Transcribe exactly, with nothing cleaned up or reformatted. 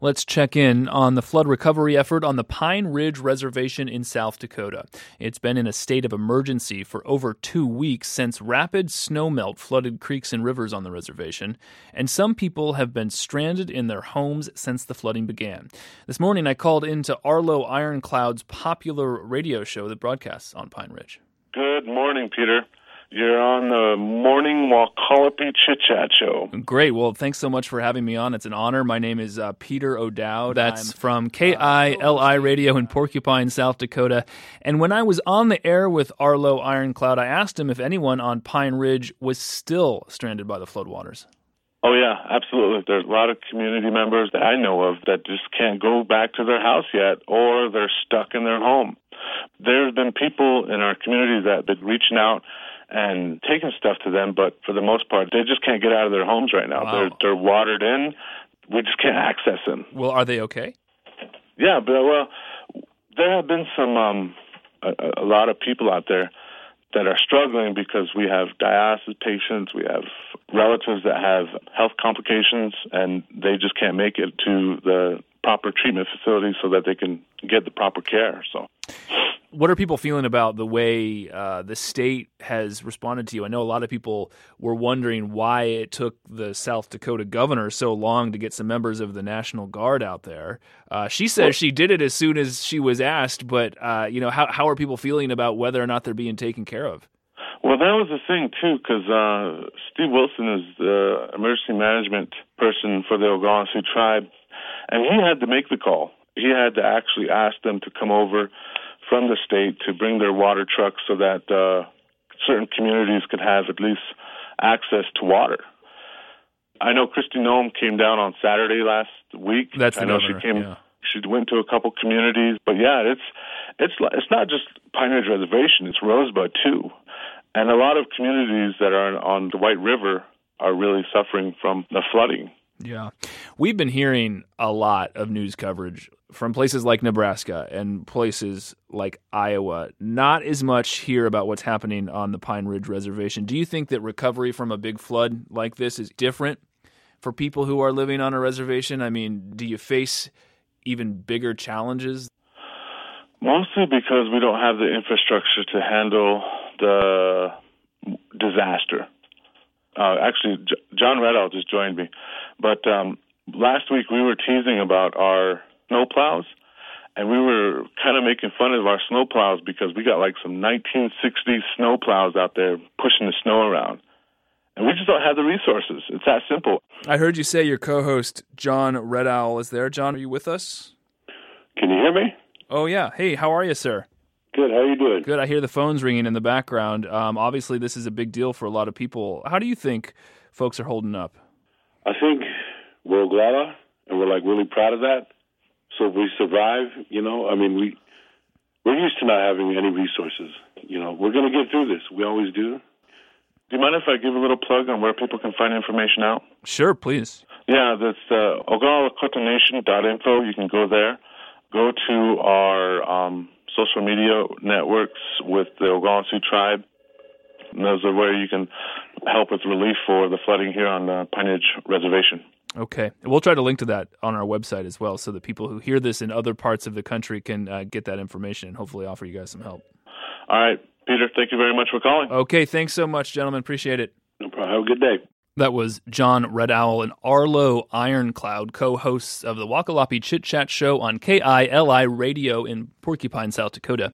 Let's check in on the flood recovery effort on the Pine Ridge Reservation in South Dakota. It's been in a state of emergency for over two weeks since rapid snowmelt flooded creeks and rivers on the reservation, and some people have been stranded in their homes since the flooding began. This morning, I called into Arlo Ironcloud's popular radio show that broadcasts on Pine Ridge. Good morning, Peter. You're on the Morning Wacolapi Chit Chat Show. Great. Well, thanks so much for having me on. It's an honor. My name is uh, Peter O'Dowd. That's I'm, from K I L I Radio in Porcupine, South Dakota. And when I was on the air with Arlo Ironcloud, I asked him if anyone on Pine Ridge was still stranded by the floodwaters. Oh, yeah, absolutely. There's a lot of community members that I know of that just can't go back to their house yet, or they're stuck in their home. There's been people in our community that have been reaching out and taking stuff to them, but for the most part, they just can't get out of their homes right now. Wow. They're they're watered in. We just can't access them. Well, are they okay? Yeah, but well, there have been some um, a, a lot of people out there that are struggling because we have dialysis patients, we have relatives that have health complications, and they just can't make it to the proper treatment facilities so that they can get the proper care. So. What are people feeling about the way uh, the state has responded to you? I know a lot of people were wondering why it took the South Dakota governor so long to get some members of the National Guard out there. Uh, she says well, she did it as soon as she was asked, but uh, you know, how how are people feeling about whether or not they're being taken care of? Well, that was the thing, too, because uh, Steve Wilson is the emergency management person for the Oglala Sioux tribe, and he had to make the call. He had to actually ask them to come over from the state to bring their water trucks so that uh, certain communities could have at least access to water. I know Kristi Noem came down on Saturday last week. That's the I know governor, she came. Yeah. She went to a couple communities, but yeah, it's it's it's not just Pine Ridge Reservation; it's Rosebud too, and a lot of communities that are on the White River are really suffering from the flooding. Yeah. We've been hearing a lot of news coverage from places like Nebraska and places like Iowa. Not as much here about what's happening on the Pine Ridge Reservation. Do you think that recovery from a big flood like this is different for people who are living on a reservation? I mean, do you face even bigger challenges? Mostly because we don't have the infrastructure to handle the disaster. Uh, actually, J- John Redall just joined me. But um, last week we were teasing about our snow plows, and we were kind of making fun of our snow plows because we got like some nineteen sixties snow plows out there pushing the snow around. And we just don't have the resources. It's that simple. I heard you say your co-host, John Redall, is there. John, are you with us? Can you hear me? Oh, yeah. Hey, how are you, sir? Good. How are you doing? Good. I hear the phones ringing in the background. Um, obviously, this is a big deal for a lot of people. How do you think folks are holding up? I think we're glad, and we're like really proud of that. So if we survive, you know, I mean, we, we're used to not having any resources. You know, we're going to get through this. We always do. Do you mind if I give a little plug on where people can find information out? Sure, please. Yeah, that's uh, Oglala Nation dot info. You can go there. Go to our um, social media networks with the Oglala Sioux tribe. And those are where you can help with relief for the flooding here on the Pine Ridge Reservation. Okay. We'll try to link to that on our website as well so that people who hear this in other parts of the country can uh, get that information and hopefully offer you guys some help. All right. Peter, thank you very much for calling. Okay. Thanks so much, gentlemen. Appreciate it. No problem. Have a good day. That was John Redall and Arlo Ironcloud, co-hosts of the Wacolapi Chit Chat Show on K I L I Radio in Porcupine, South Dakota.